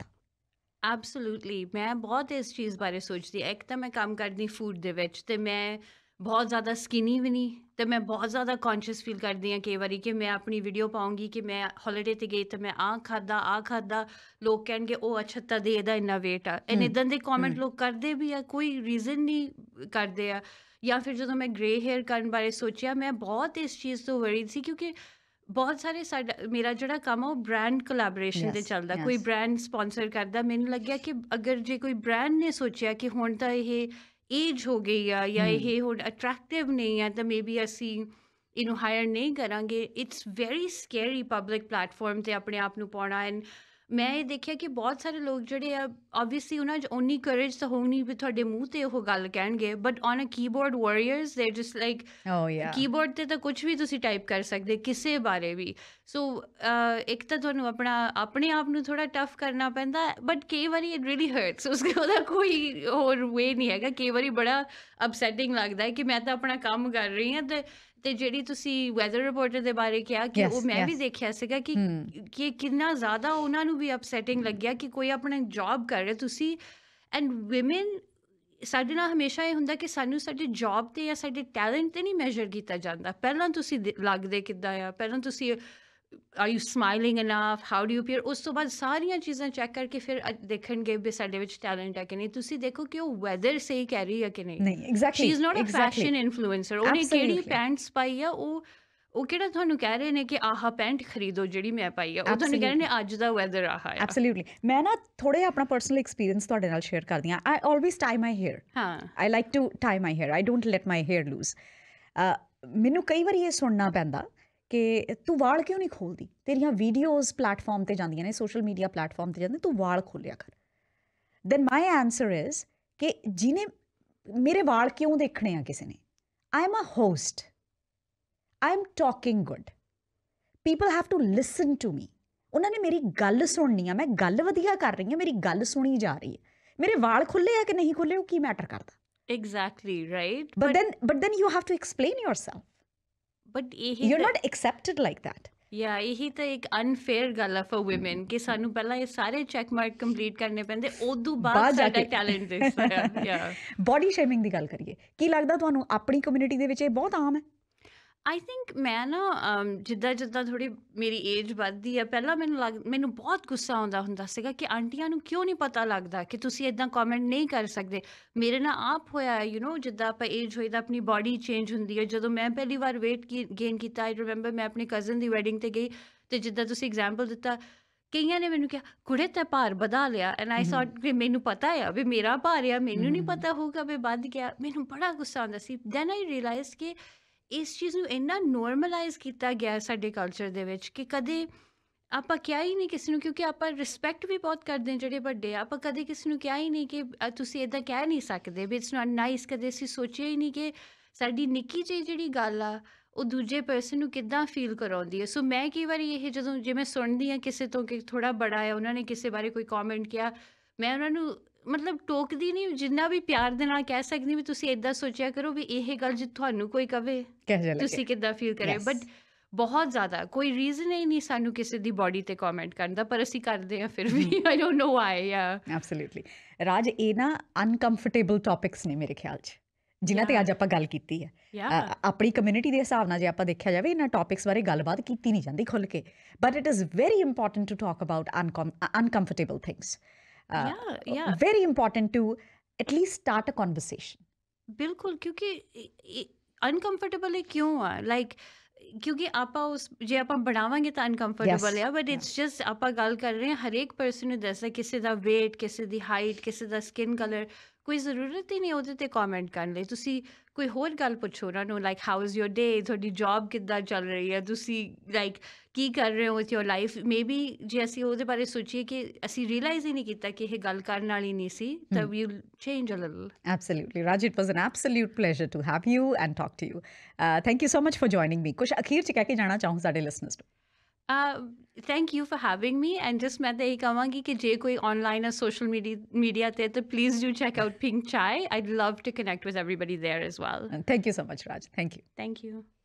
ਐਬਸੋਲੂਟਲੀ ਮੈਂ ਬਹੁਤ ਇਸ ਚੀਜ਼ ਬਾਰੇ ਸੋਚਦੀ। ਇੱਕ ਤਾਂ ਮੈਂ ਕੰਮ ਕਰਦੀ ਫੂਡ ਦੇ ਵਿੱਚ ਅਤੇ ਮੈਂ ਬਹੁਤ ਜ਼ਿਆਦਾ ਸਕਿਨੀ ਵੀ ਨਹੀਂ, ਅਤੇ ਮੈਂ ਬਹੁਤ ਜ਼ਿਆਦਾ ਕੌਨਸ਼ੀਅਸ ਫੀਲ ਕਰਦੀ ਹਾਂ ਕਈ ਵਾਰੀ ਕਿ ਮੈਂ ਆਪਣੀ ਵੀਡੀਓ ਪਾਉਂਗੀ ਕਿ ਮੈਂ ਹੋਲੀਡੇ 'ਤੇ ਗਈ ਅਤੇ ਮੈਂ ਆਹ ਖਾਧਾ, ਲੋਕ ਕਹਿਣਗੇ ਉਹ ਅੱਛਾ ਤਦੇ ਇਹਦਾ ਇੰਨਾ ਵੇਟ ਆ। ਐਂਡ ਇੱਦਾਂ ਦੇ ਕੌਮੈਂਟ ਲੋਕ ਕਰਦੇ ਵੀ ਆ, ਕੋਈ ਰੀਜ਼ਨ ਨਹੀਂ ਕਰਦੇ ਆ। ਜਾਂ ਫਿਰ ਜਦੋਂ ਮੈਂ ਗ੍ਰੇ ਹੇਅਰ ਕਰਨ ਬਾਰੇ ਸੋਚਿਆ, ਮੈਂ ਬਹੁਤ ਇਸ ਚੀਜ਼ ਤੋਂ ਵਰੀਡ ਸੀ ਕਿਉਂਕਿ ਬਹੁਤ ਸਾਰੇ ਮੇਰਾ ਜਿਹੜਾ ਕੰਮ ਆ ਉਹ ਬ੍ਰਾਂਡ ਕੋਲੈਬੋਰੇਸ਼ਨ 'ਤੇ ਚੱਲਦਾ। ਕੋਈ ਬ੍ਰਾਂਡ ਸਪੋਂਸਰ ਕਰਦਾ, ਮੈਨੂੰ ਲੱਗਿਆ ਕਿ ਅਗਰ ਜੇ ਕੋਈ ਬ੍ਰਾਂਡ ਨੇ ਸੋਚਿਆ ਕਿ ਹੁਣ ਤਾਂ ਇਹ ਏਜ ਹੋ ਗਈ ਆ ਜਾਂ ਇਹ ਹੁਣ ਅਟਰੈਕਟਿਵ ਨਹੀਂ ਆ ਤਾਂ ਮੇਬੀ ਅਸੀਂ ਇਹਨੂੰ ਹਾਇਰ ਨਹੀਂ ਕਰਾਂਗੇ। It's very scary public platform 'ਤੇ ਆਪਣੇ ਆਪ ਨੂੰ ਪਾਉਣਾ। ਐਂਡ ਮੈਂ ਇਹ ਦੇਖਿਆ ਕਿ ਬਹੁਤ ਸਾਰੇ ਲੋਕ ਜਿਹੜੇ ਆ ਓਬਵੀਅਸਲੀ ਉਹਨਾਂ 'ਚ ਓਨੀ ਕਰੇਜ ਤਾਂ ਹੋਣੀ ਵੀ ਤੁਹਾਡੇ ਮੂੰਹ 'ਤੇ ਉਹ ਗੱਲ ਕਹਿਣਗੇ, but on a keyboard warriors they just like keyboard 'ਤੇ ਤਾਂ ਕੁਛ ਵੀ ਤੁਸੀਂ ਟਾਈਪ ਕਰ ਸਕਦੇ ਕਿਸੇ ਬਾਰੇ ਵੀ। ਸੋ ਇੱਕ ਤਾਂ ਤੁਹਾਨੂੰ ਆਪਣੇ ਆਪ ਨੂੰ ਥੋੜ੍ਹਾ ਟਫ ਕਰਨਾ ਪੈਂਦਾ, ਬਟ ਕਈ ਵਾਰੀ ਇਟ ਰੀਅਲੀ ਹਰਟਸ। ਉਹਦਾ ਕੋਈ ਹੋਰ ਵੇ ਨਹੀਂ ਹੈਗਾ। ਕਈ ਵਾਰੀ ਬੜਾ ਅਪਸੈਟਿੰਗ ਲੱਗਦਾ ਹੈ ਕਿ ਮੈਂ ਤਾਂ ਆਪਣਾ ਕੰਮ ਕਰ ਰਹੀ ਹਾਂ ਤੇ ਜਿਹੜੀ ਤੁਸੀਂ ਵੈਦਰ ਰਿਪੋਰਟਰ ਦੇ ਬਾਰੇ ਕਿਹਾ ਕਿ ਉਹ ਮੈਂ ਵੀ ਦੇਖਿਆ ਸੀਗਾ ਕਿ ਕਿੰਨਾ ਜ਼ਿਆਦਾ ਉਹਨਾਂ ਨੂੰ ਵੀ ਅਪਸੈਟਿੰਗ ਲੱਗਿਆ ਕਿ ਕੋਈ ਆਪਣਾ ਜੌਬ ਕਰ ਰਿਹਾ ਤੁਸੀਂ। ਐਂਡ ਵਿਮਨ ਸਾਡੇ ਨਾਲ ਹਮੇਸ਼ਾ ਇਹ ਹੁੰਦਾ ਕਿ ਸਾਨੂੰ ਸਾਡੇ ਜੌਬ 'ਤੇ ਜਾਂ ਸਾਡੇ ਟੈਲੈਂਟ 'ਤੇ ਨਹੀਂ ਮੈਜ਼ਰ ਕੀਤਾ ਜਾਂਦਾ। ਪਹਿਲਾਂ ਤੁਸੀਂ ਲੱਗਦੇ ਕਿੱਦਾਂ ਆ, ਪਹਿਲਾਂ ਤੁਸੀਂ are you smiling enough, how do you appear, ਉਸ ਤੋਂ ਬਾਅਦ ਸਾਰੀਆਂ ਚੀਜ਼ਾਂ ਚੈੱਕ ਕਰਕੇ ਫਿਰ ਦੇਖਣਗੇ ਵੀ ਸਾਡੇ ਵਿੱਚ ਟੈਲੈਂਟ ਹੈ ਕਿ ਨਹੀਂ। ਤੁਸੀਂ ਦੇਖੋ ਕਿ ਉਹ ਵੈਦਰ ਸਹੀ ਕਹਿ ਰਹੀ ਹੈ ਕਿ ਨਹੀਂ। She is not a fashion influencer. ਉਹਨੇ ਕਿਹੜੀ ਪੈਂਟਸ ਪਾਈ ਆ, ਉਹ ਕਿਹੜਾ ਤੁਹਾਨੂੰ ਕਹਿ ਰਹੇ ਨੇ ਕਿ ਆਹ ਪੈਂਟ ਖਰੀਦੋ ਜਿਹੜੀ ਮੈਂ ਪਾਈ ਆ, ਉਹ ਤੁਹਾਨੂੰ ਕਹਿ ਰਹੇ ਨੇ ਅੱਜ ਦਾ ਵੈਦਰ ਆਹ ਆ। ਐਬਸੋਲਿਊਟਲੀ। ਮੈਂ ਨਾ ਥੋੜ੍ਹਾ ਜਿਹਾ ਆਪਣਾ ਪਰਸਨਲ ਐਕਸਪੀਰੀਅੰਸ ਤੁਹਾਡੇ ਨਾਲ ਸ਼ੇਅਰ ਕਰਦੀ ਹਾਂ। I always tie my hair. ਹਾਂ, I like to tie my hair, I don't let my hair loose. ਮੈਨੂੰ ਕਈ ਵਾਰੀ ਇਹ ਸੁਣਨਾ ਪੈਂਦਾ ਕਿ ਤੂੰ ਵਾਲ ਕਿਉਂ ਨਹੀਂ ਖੋਲਦੀ, ਤੇਰੀਆਂ ਵੀਡੀਓਜ਼ ਪਲੇਟਫਾਰਮ 'ਤੇ ਜਾਂਦੀਆਂ ਨੇ, ਸੋਸ਼ਲ ਮੀਡੀਆ ਪਲੇਟਫਾਰਮ 'ਤੇ ਜਾਂਦੇ, ਤੂੰ ਵਾਲ ਖੋਲਿਆ ਕਰ। ਦੈਨ ਮਾਈ ਆਨਸਰ ਇਜ਼ ਕਿ ਜਿਹਨੇ ਮੇਰੇ ਵਾਲ ਕਿਉਂ ਦੇਖਣੇ ਆ ਕਿਸੇ ਨੇ? I am a host, I am talking good, people have to listen to me. ਉਹਨਾਂ ਨੇ ਮੇਰੀ ਗੱਲ ਸੁਣਨੀ ਆ, ਮੈਂ ਗੱਲ ਵਧੀਆ ਕਰ ਰਹੀ ਹਾਂ, ਮੇਰੀ ਗੱਲ ਸੁਣੀ ਜਾ ਰਹੀ ਹੈ। ਮੇਰੇ ਵਾਲ ਖੁੱਲੇ ਆ ਕਿ ਨਹੀਂ ਖੁੱਲੇ, ਉਹ ਕੀ ਮੈਟਰ ਕਰਦਾ? Exactly right. But then you have to explain yourself. But ਇਹੀ You're not accepted like that. ਯਾ ਇਹੀ ਤਾਂ ਇੱਕ ਅਨਫੇਅਰ ਗੱਲ ਆ ਫॉर women ਕਿ ਸਾਨੂੰ ਪਹਿਲਾਂ ਇਹ ਸਾਰੇ ਚੈੱਕ ਮਾਰਕ ਕੰਪਲੀਟ ਕਰਨੇ ਪੈਂਦੇ, ਉਦੋਂ ਬਾਅਦ ਸਾਡਾ ਟੈਲੈਂਟ ਦਿਸਦਾ ਆ। ਯਾ ਬੋਡੀ ਸ਼ੇਮਿੰਗ ਦੀ ਗੱਲ ਕਰੀਏ, ਕੀ ਲੱਗਦਾ ਤੁਹਾਨੂੰ ਆਪਣੀ ਕਮਿਊਨਿਟੀ ਦੇ ਵਿੱਚ ਇਹ ਬਹੁਤ ਆਮ ਹੈ? ਆਈ ਥਿੰਕ ਮੈਂ ਨਾ ਜਿੱਦਾਂ ਜਿੱਦਾਂ ਥੋੜ੍ਹੀ ਮੇਰੀ ਏਜ ਵੱਧਦੀ ਆ, ਪਹਿਲਾਂ ਮੈਨੂੰ ਬਹੁਤ ਗੁੱਸਾ ਆਉਂਦਾ ਹੁੰਦਾ ਸੀਗਾ ਕਿ ਆਂਟੀਆਂ ਨੂੰ ਕਿਉਂ ਨਹੀਂ ਪਤਾ ਲੱਗਦਾ ਕਿ ਤੁਸੀਂ ਇੱਦਾਂ ਕਮੈਂਟ ਨਹੀਂ ਕਰ ਸਕਦੇ। ਮੇਰੇ ਨਾਲ ਆਪ ਹੋਇਆ, ਜਿੱਦਾਂ ਆਪਾਂ ਏਜ ਹੋਈ ਤਾਂ ਆਪਣੀ ਬੋਡੀ ਚੇਂਜ ਹੁੰਦੀ ਹੈ। ਜਦੋਂ ਮੈਂ ਪਹਿਲੀ ਵਾਰ ਵੇਟ ਗੇਨ ਕੀਤਾ, ਆਈ ਰਿਮੈਂਬਰ ਮੈਂ ਆਪਣੀ ਕਜ਼ਨ ਦੀ ਵੈਡਿੰਗ 'ਤੇ ਗਈ, ਅਤੇ ਜਿੱਦਾਂ ਤੁਸੀਂ ਐਗਜ਼ਾਮਪਲ ਦਿੱਤਾ, ਕਈਆਂ ਨੇ ਮੈਨੂੰ ਕਿਹਾ ਕੁੜੇ ਤੈਂ ਭਾਰ ਵਧਾ ਲਿਆ, ਐਂਡ ਆਈ ਥੌਟ ਕਿ ਮੈਨੂੰ ਪਤਾ ਆ ਵੀ ਮੇਰਾ ਭਾਰ ਆ, ਮੈਨੂੰ ਨਹੀਂ ਪਤਾ ਹੋਊਗਾ ਵੀ ਵੱਧ ਗਿਆ। ਮੈਨੂੰ ਬੜਾ ਗੁੱਸਾ ਆਉਂਦਾ ਸੀ। ਦੈਨ ਆਈ ਰੀਅਲਾਈਜ਼ ਕਿ ਇਸ ਚੀਜ਼ ਨੂੰ ਇੰਨਾ ਨੋਰਮਲਾਈਜ਼ ਕੀਤਾ ਗਿਆ ਸਾਡੇ ਕਲਚਰ ਦੇ ਵਿੱਚ ਕਿ ਕਦੇ ਆਪਾਂ ਕਿਹਾ ਹੀ ਨਹੀਂ ਕਿਸੇ ਨੂੰ, ਕਿਉਂਕਿ ਆਪਾਂ ਰਿਸਪੈਕਟ ਵੀ ਬਹੁਤ ਕਰਦੇ ਹਾਂ ਜਿਹੜੇ ਵੱਡੇ ਆ। ਆਪਾਂ ਕਦੇ ਕਿਸੇ ਨੂੰ ਕਿਹਾ ਹੀ ਨਹੀਂ ਕਿ ਤੁਸੀਂ ਇੱਦਾਂ ਕਹਿ ਨਹੀਂ ਸਕਦੇ ਵੀ ਇਟਸ ਨਾਟ ਨਾਈਸ। ਕਦੇ ਅਸੀਂ ਸੋਚਿਆ ਹੀ ਨਹੀਂ ਕਿ ਸਾਡੀ ਨਿੱਕੀ ਜਿਹੀ ਜਿਹੜੀ ਗੱਲ ਆ ਉਹ ਦੂਜੇ ਪਰਸਨ ਨੂੰ ਕਿੱਦਾਂ ਫੀਲ ਕਰਾਉਂਦੀ ਹੈ। ਸੋ ਮੈਂ ਕਈ ਵਾਰੀ ਇਹ ਜਦੋਂ ਜੇ ਮੈਂ ਸੁਣਦੀ ਹਾਂ ਕਿਸੇ ਤੋਂ ਕਿ ਥੋੜ੍ਹਾ ਬੜਾ ਹੈ, ਉਹਨਾਂ ਨੇ ਕਿਸੇ ਬਾਰੇ ਕੋਈ ਕੌਮੈਂਟ ਕਿਹਾ, ਮੈਂ ਉਹਨਾਂ ਨੂੰ ਮਤਲਬ ਟੋਕਦੀ ਨਹੀਂ, ਜਿੰਨਾ ਵੀ ਪਿਆਰ ਦੇ ਨਾਲ ਕਹਿ ਸਕਦੀ ਵੀ ਤੁਸੀਂ ਇੱਦਾਂ ਸੋਚਿਆ ਕਰੋ ਵੀ ਇਹ ਗੱਲ ਜੇ ਤੁਹਾਨੂੰ ਕੋਈ ਕਵੇ ਤੁਸੀਂ ਕਿੱਦਾਂ ਫੀਲ ਕਰੇ। ਬਟ ਬਹੁਤ ਜ਼ਿਆਦਾ ਕੋਈ ਰੀਜ਼ਨ ਹੀ ਨਹੀਂ ਸਾਨੂੰ ਕਿਸੇ ਦੀ ਬੋਡੀ 'ਤੇ ਕੌਮੈਂਟ ਕਰਨ ਦਾ, ਪਰ ਅਸੀਂ ਕਰਦੇ ਹਾਂ ਫਿਰ ਵੀ। I don't know Y. Absolutely ਰਾਜ, ਇਹ ਨਾ ਅਨਕੰਫਰਟੇਬਲ ਟੌਪਿਕਸ ਨੇ ਮੇਰੇ ਖਿਆਲ 'ਚ, ਜਿਨ੍ਹਾਂ 'ਤੇ ਅੱਜ ਆਪਾਂ ਗੱਲ ਕੀਤੀ ਹੈ। ਆਪਣੀ ਕਮਿਊਨਿਟੀ ਦੇ ਹਿਸਾਬ ਨਾਲ ਜੇ ਆਪਾਂ ਦੇਖਿਆ ਜਾਵੇ, ਇਹਨਾਂ ਟੌਪਿਕਸ ਬਾਰੇ ਗੱਲਬਾਤ ਕੀਤੀ ਨਹੀਂ ਜਾਂਦੀ ਖੁੱਲ੍ਹ ਕੇ, but it is very important to talk about uncomfortable things. Very important to at least start a conversation. ਬਿਲਕੁਲ, ਕਿਉਂਕਿ ਅਨਕੰਫਰਟੇਬਲ ਇਹ ਕਿਉਂ ਆ? ਲਾਈਕ ਕਿਉਂਕਿ ਆਪਾਂ ਜੇ ਆਪਾਂ ਬਣਾਵਾਂਗੇ ਤਾਂ ਅਨਕੰਫਰਟੇਬਲ ਆ, ਬਟ ਇਟਸ ਜਸਟ ਆਪਾਂ ਗੱਲ ਕਰ ਰਹੇ ਹਾਂ ਹਰੇਕ ਪਰਸਨ ਨੂੰ ਦੱਸਦਾ, ਕਿਸੇ ਦਾ ਵੇਟ, ਕਿਸੇ ਦੀ ਹਾਈਟ, ਕਿਸੇ ਦਾ ਸਕਿਨ ਕਲਰ। ਕੋਈ ਜ਼ਰੂਰਤ ਹੀ ਨਹੀਂ ਉਹਦੇ 'ਤੇ ਕੌਮੈਂਟ ਕਰਨ ਲਈ। ਤੁਸੀਂ ਕੋਈ ਹੋਰ ਗੱਲ ਪੁੱਛੋ ਉਹਨਾਂ ਨੂੰ, like how is your day, ਤੁਹਾਡੀ ਜੋਬ ਕਿੱਦਾਂ ਚੱਲ ਰਹੀ ਹੈ, ਤੁਸੀਂ ਲਾਈਕ ਕੀ ਕਰ ਰਹੇ ਹੋ with your life. Maybe ਜੇ ਅਸੀਂ ਉਹਦੇ ਬਾਰੇ ਸੋਚੀਏ ਕਿ ਅਸੀਂ ਰੀਅਲਾਈਜ਼ ਹੀ ਨਹੀਂ ਕੀਤਾ ਕਿ ਇਹ ਗੱਲ ਕਰਨ ਵਾਲੀ ਨਹੀਂ ਸੀ, ਤਾਂ we will change a little. Absolutely. Raj, it was an absolute pleasure to have you and talk to you. Thank you so much for joining me. ਕੁਛ ਅਖੀਰ 'ਚ ਕਹਿ ਕੇ ਜਾਣਾ ਚਾਹੂੰ ਸਾਡੇ ਲਿਸਨਰਸ ਨੂੰ? Thank you for having me, and just ਮੈਂ ਤਾਂ ਇਹੀ ਕਹਾਂਗੀ ਕਿ ਜੇ ਕੋਈ ਆਨਲਾਈਨ ਆ ਸੋਸ਼ਲ ਮੀਡੀਆ 'ਤੇ, ਤਾਂ please do check out pink chai. I'd love to connect with everybody there as well. Thank you so much, Raj. Thank you. Thank you.